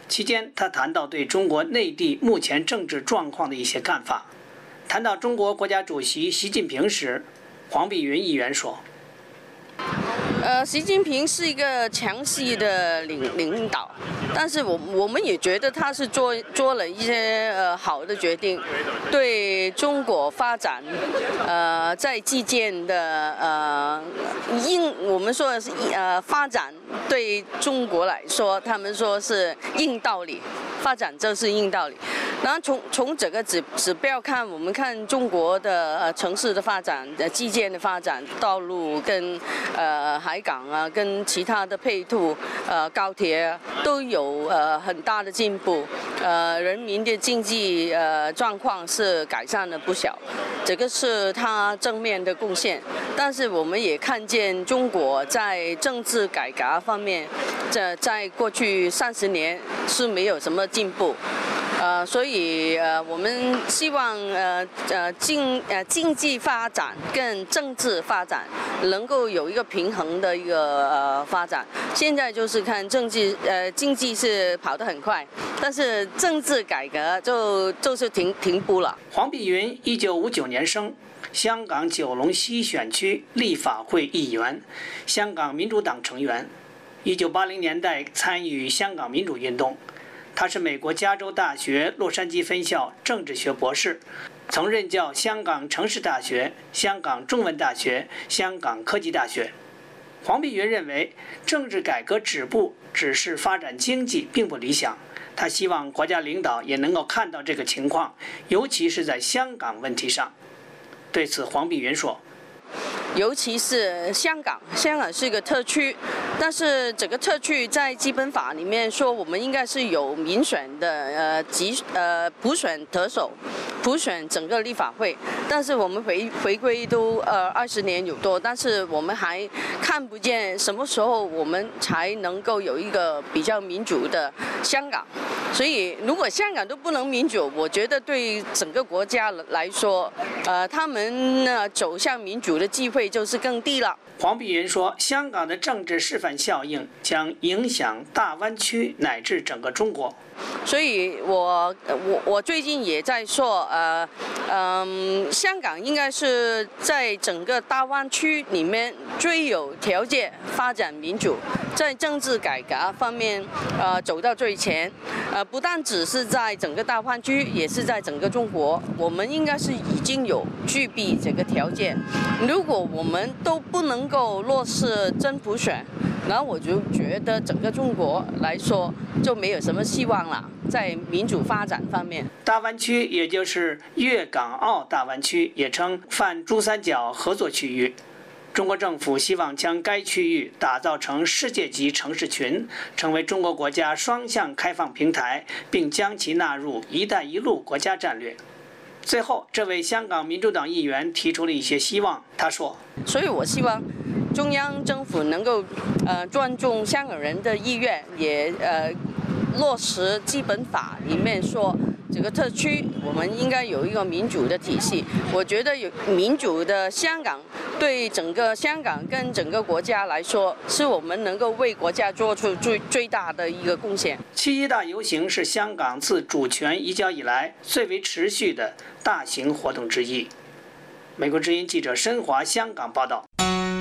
期间，他谈到对中国内地目前政治状况的一些看法。谈到中国国家主席习近平时，黄碧云议员说： 习近平是一个强势的领导，但是我们也觉得他是做了一些好的决定，对中国发展，在基建的我们说的是发展对中国来说，他们说是硬道理，发展就是硬道理。然后从整个指标看，我们看中国的城市的发展、基建的发展、道路跟海港啊，跟其他的配套高铁都有很大的进步，人民的经济状况是改善了不少，这个是他正面的贡献。但是我们也看见中国在政治改革方面，在过去30年是没有什么进步。所以我们希望经济发展跟政治发展能够有一个平衡的一个发展。现在就是看经济是跑得很快，但是政治改革就是停步了。 黄碧云1959年生，香港九龙西选区立法会议员，香港民主党成员。1980年代参与香港民主运动。他是美国加州大学洛杉矶分校政治学博士，曾任教香港城市大学、香港中文大学、香港科技大学。黄碧云认为，政治改革止步只是发展经济并不理想，他希望国家领导也能够看到这个情况，尤其是在香港问题上。对此，黄碧云说： 尤其是香港是一个特区，但是整个特区在基本法里面说，我们应该是有民选的普选特首，普选整个立法会。但是我们回归都20年有多，但是我们还看不见什么时候我们才能够有一个比较民主的香港。所以如果香港都不能民主，我觉得对整个国家来说，他们走向民主的机会就是更低了。 黄碧云说，香港的政治示范效应将影响大湾区乃至整个中国。 所以我最近也在说，香港应该是在整个大湾区里面最有条件发展民主，在政治改革方面走到最前，不但只是在整个大湾区，也是在整个中国，我们应该是已经有具备这个条件。如果我们都不能够落实真普选，然后我就觉得整个中国来说就没有什么希望了，在民主发展方面。 大湾区也就是粤港澳大湾区，也称泛珠三角合作区域。中国政府希望将该区域打造成世界级城市群，成为中国国家双向开放平台，并将其纳入“一带一路”国家战略。最后，这位香港民主党议员提出了一些希望。他说： 所以我希望中央政府能够尊重香港人的意愿，也落实基本法里面说，这个特区我们应该有一个民主的体系。我觉得有民主的香港，对整个香港跟整个国家来说，是我们能够为国家做出最大的一个贡献。 7·1大游行是香港自主权移交以来最为持续的大型活动之一。美国之音记者申华香港报道。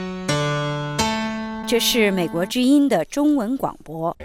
这是美国之音的中文广播。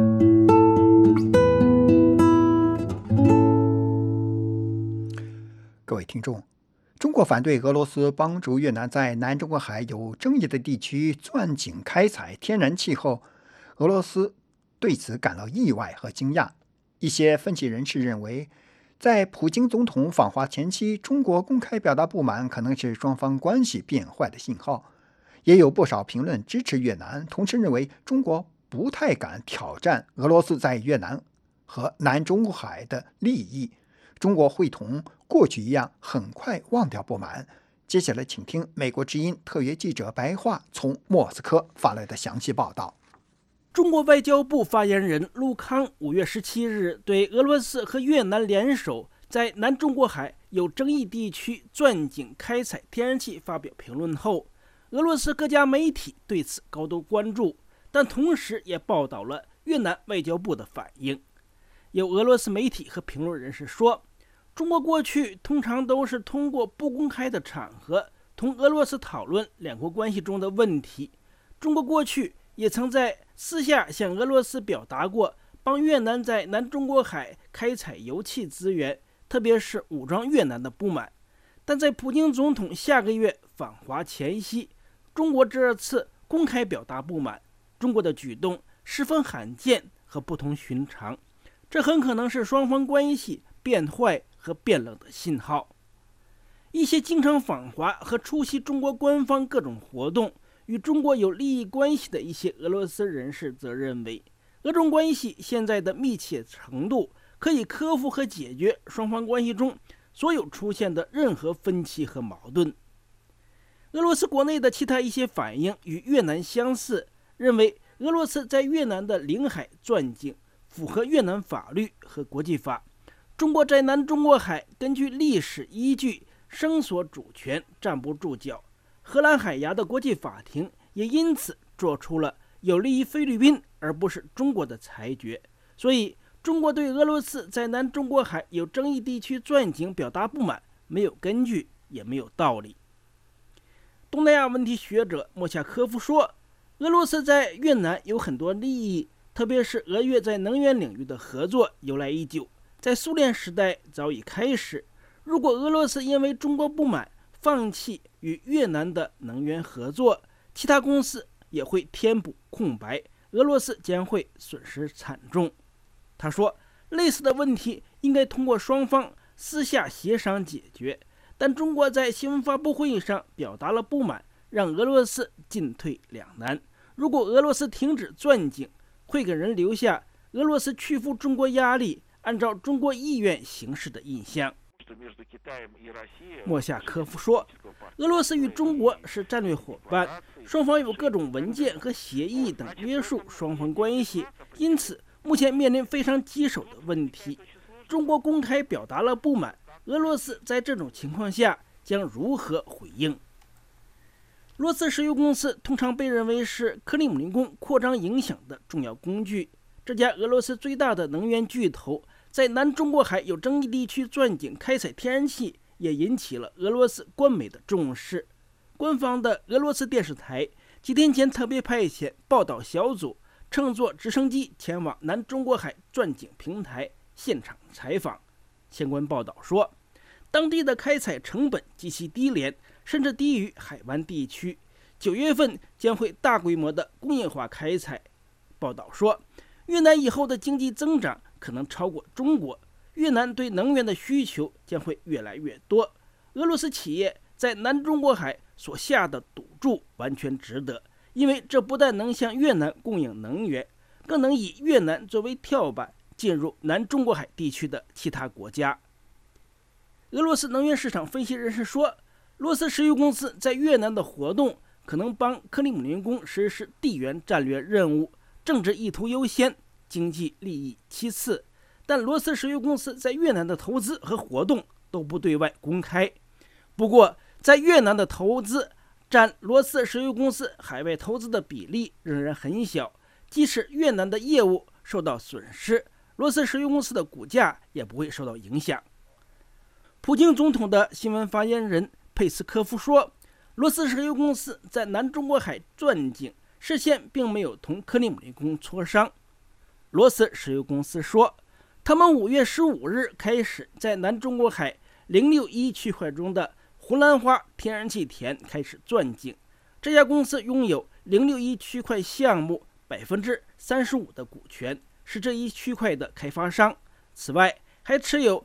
各位听众，中国反对俄罗斯帮助越南在南中国海有争议的地区钻井开采天然气后，俄罗斯对此感到意外和惊讶。一些分析人士认为，在普京总统访华前期，中国公开表达不满可能是双方关系变坏的信号。也有不少评论支持越南，同时认为中国不太敢挑战俄罗斯在越南和南中国海的利益。中国会同过去一样很快忘掉不满。接下来请听美国之音特约记者白桦从莫斯科发来的详细报道。 中国外交部发言人陆康5月17日对俄罗斯和越南联手在南中国海有争议地区钻井开采天然气发表评论后，俄罗斯各家媒体对此高度关注，但同时也报道了越南外交部的反应。 有俄罗斯媒体和评论人士说，中国过去通常都是通过不公开的场合同俄罗斯讨论两国关系中的问题。中国过去也曾在私下向俄罗斯表达过帮越南在南中国海开采油气资源，特别是武装越南的不满。但在普京总统下个月访华前夕，中国这次公开表达不满，中国的举动十分罕见和不同寻常，这很可能是双方关系变坏和变冷的信号。一些经常访华和出席中国官方各种活动与中国有利益关系的一些俄罗斯人士则认为，俄中关系现在的密切程度可以克服和解决双方关系中所有出现的任何分歧和矛盾。俄罗斯国内的其他一些反应与越南相似，认为俄罗斯在越南的领海钻井符合越南法律和国际法，中国在南中国海根据历史依据声索主权站不住脚。荷兰海牙的国际法庭也因此做出了有利于菲律宾而不是中国的裁决，所以中国对俄罗斯在南中国海有争议地区钻井表达不满没有根据，也没有道理。东南亚问题学者莫夏科夫说，俄罗斯在越南有很多利益，特别是俄越在能源领域的合作由来已久，在苏联时代早已开始。如果俄罗斯因为中国不满放弃与越南的能源合作，其他公司也会填补空白，俄罗斯将会损失惨重。他说，类似的问题应该通过双方私下协商解决，但中国在新闻发布会上表达了不满，让俄罗斯进退两难。如果俄罗斯停止钻井，会给人留下俄罗斯屈服中国压力，按照中国意愿行事的印象。莫夏科夫说，俄罗斯与中国是战略伙伴，双方有各种文件和协议等约束双方关系，因此目前面临非常棘手的问题。中国公开表达了不满，俄罗斯在这种情况下将如何回应？罗斯石油公司通常被认为是克里姆林宫扩张影响的重要工具。这家俄罗斯最大的能源巨头在南中国海有争议地区钻井开采天然气，也引起了俄罗斯官媒的重视。官方的俄罗斯电视台几天前特别派遣报道小组乘坐直升机前往南中国海钻井平台现场采访。相关报道说，当地的开采成本极其低廉，甚至低于海湾地区。9月份将会大规模的工业化开采。报道说，越南以后的经济增长可能超过中国，越南对能源的需求将会越来越多。俄罗斯企业在南中国海所下的赌注完全值得，因为这不但能向越南供应能源，更能以越南作为跳板进入南中国海地区的其他国家。俄罗斯能源市场分析人士说，罗斯石油公司在越南的活动可能帮克里姆林宫实施地缘战略任务，政治意图优先，经济利益其次。但罗斯石油公司在越南的投资和活动都不对外公开。不过，在越南的投资占罗斯石油公司海外投资的比例仍然很小，即使越南的业务受到损失，罗斯石油公司的股价也不会受到影响。普京总统的新闻发言人佩斯科夫说，罗斯石油公司在南中国海钻井事先并没有同克里姆林宫磋商。罗斯石油公司说，他们5月15日开始在南中国海061区块中的胡兰花天然气田开始钻井。这家公司拥有061区块项目35%的股权，是这一区块的开发商。此外，还持有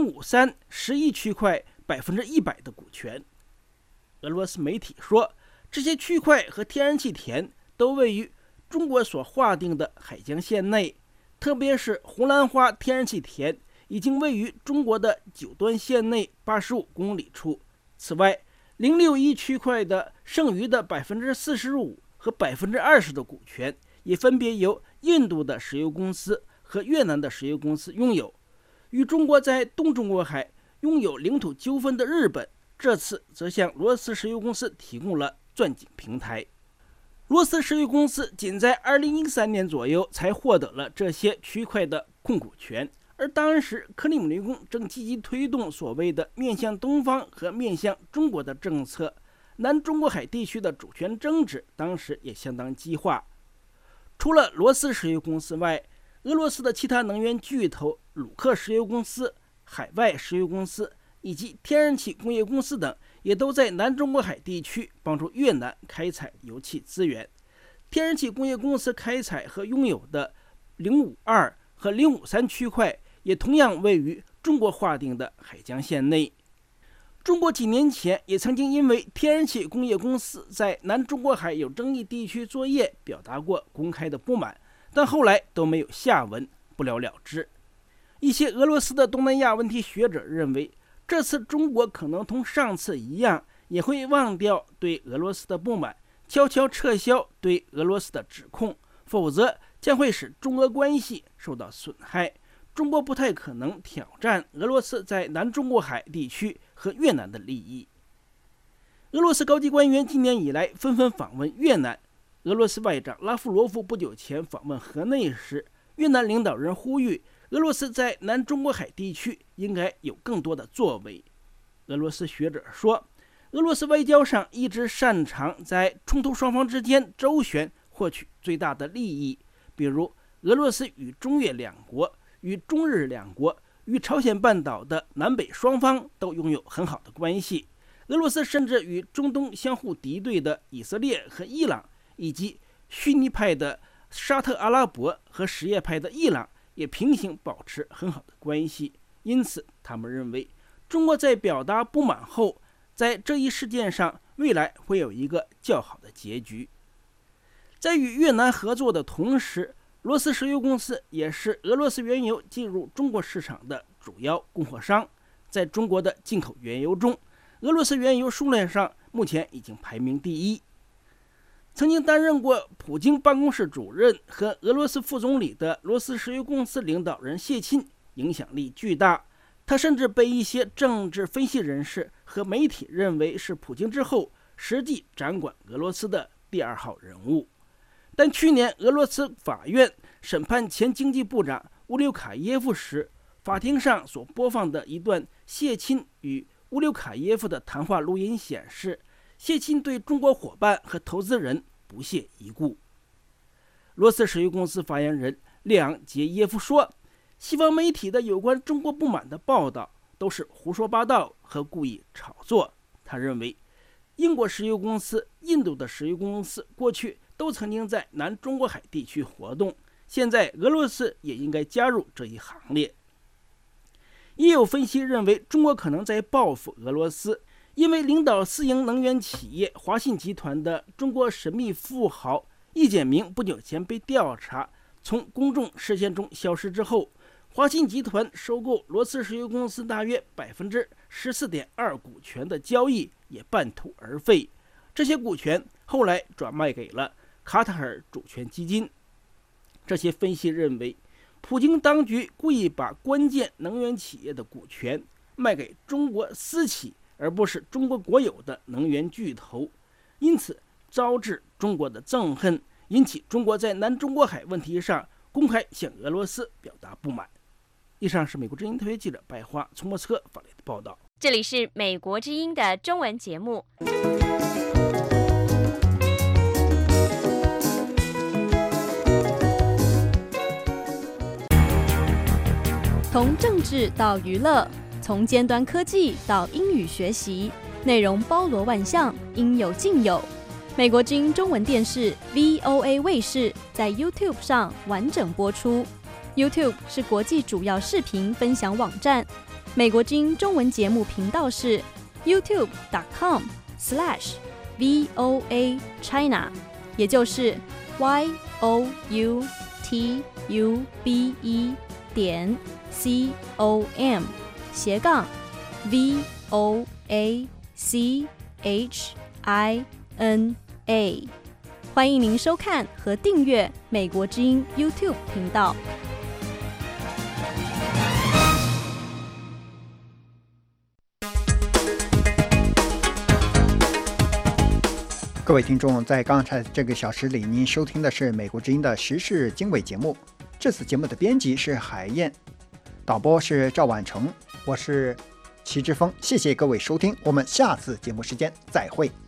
05311区块100%的股权。俄罗斯媒体说，这些区块和天然气田都位于中国所划定的海疆线内，特别是胡兰花天然气田已经位于中国的9端线内85公里处。此外，061区块的剩余的45%和20%的股权也分别由印度的石油公司和越南的石油公司拥有。与中国在东中国海拥有领土纠纷的日本，这次则向罗斯石油公司提供了钻井平台。罗斯石油公司仅在2013年左右才获得了这些区块的控股权。而当时克里姆林宫正积极推动所谓的面向东方和面向中国的政策，南中国海地区的主权争执当时也相当激化。除了罗斯石油公司外，俄罗斯的其他能源巨头鲁克石油公司、海外石油公司以及天然气工业公司等，也都在南中国海地区帮助越南开采油气资源。天然气工业公司开采和拥有的052和053区块也同样位于中国划定的海疆线内。中国几年前也曾经因为天然气工业公司在南中国海有争议地区作业表达过公开的不满，但后来都没有下文，不了了之。一些俄罗斯的东南亚问题学者认为，这次中国可能同上次一样，也会忘掉对俄罗斯的不满，悄悄撤销对俄罗斯的指控，否则将会使中俄关系受到损害。中国不太可能挑战俄罗斯在南中国海地区和越南的利益。俄罗斯高级官员今年以来纷纷访问越南。俄罗斯外长拉夫罗夫不久前访问河内时，越南领导人呼吁俄罗斯在南中国海地区应该有更多的作为。俄罗斯学者说，俄罗斯外交上一直擅长在冲突双方之间周旋，获取最大的利益，比如俄罗斯与中越两国、与中日两国、与朝鲜半岛的南北双方都拥有很好的关系。俄罗斯甚至与中东相互敌对的以色列和伊朗，以及逊尼派的沙特阿拉伯和什叶派的伊朗也平行保持很好的关系。因此他们认为，中国在表达不满后，在这一事件上未来会有一个较好的结局。在与越南合作的同时，罗斯石油公司也是俄罗斯原油进入中国市场的主要供货商。在中国的进口原油中，俄罗斯原油数量上目前已经排名第一。曾经担任过普京办公室主任和俄罗斯副总理的罗斯石油公司领导人谢钦影响力巨大，他甚至被一些政治分析人士和媒体认为是普京之后实际掌管俄罗斯的第二号人物。但去年俄罗斯法院审判前经济部长乌留卡耶夫时，法庭上所播放的一段谢钦与乌留卡耶夫的谈话录音显示，谢钦对中国伙伴和投资人不屑一顾。罗斯石油公司发言人列昂杰耶夫说，西方媒体的有关中国不满的报道都是胡说八道和故意炒作。他认为，英国石油公司、印度的石油公司过去都曾经在南中国海地区活动，现在俄罗斯也应该加入这一行列。也有分析认为，中国可能在报复俄罗斯，因为领导私营能源企业华信集团的中国神秘富豪易简明不久前被调查，从公众视线中消失之后，华信集团收购罗斯石油公司大约 14.2% 股权的交易也半途而废，这些股权后来转卖给了卡塔尔主权基金。这些分析认为，普京当局故意把关键能源企业的股权卖给中国私企，而不是中国国有的能源巨头，因此招致中国的憎恨，引起中国在南中国海问题上公开向俄罗斯表达不满。以上是美国之音特约记者白华从莫斯科发来的报道。 这里是美国之音的中文节目。从政治到娱乐，从尖端科技到英语学习，内容包罗万象，应有尽有。美国之音中文电视 VOA 卫视在 YouTube 上完整播出。YouTube 是国际主要视频分享网站。美国之音中文节目频道是 youtube.com/VOA China， 也就是 youtube.com/VOA-CHINA。欢迎您收看和订阅美国之音 YouTube 频道。 各位听众，在刚才这个小时里，您收听的是美国之音的时事经纬节目。 这次节目的编辑是海燕，导播是赵婉成，我是齐志峰。谢谢各位收听，我们下次节目时间再会。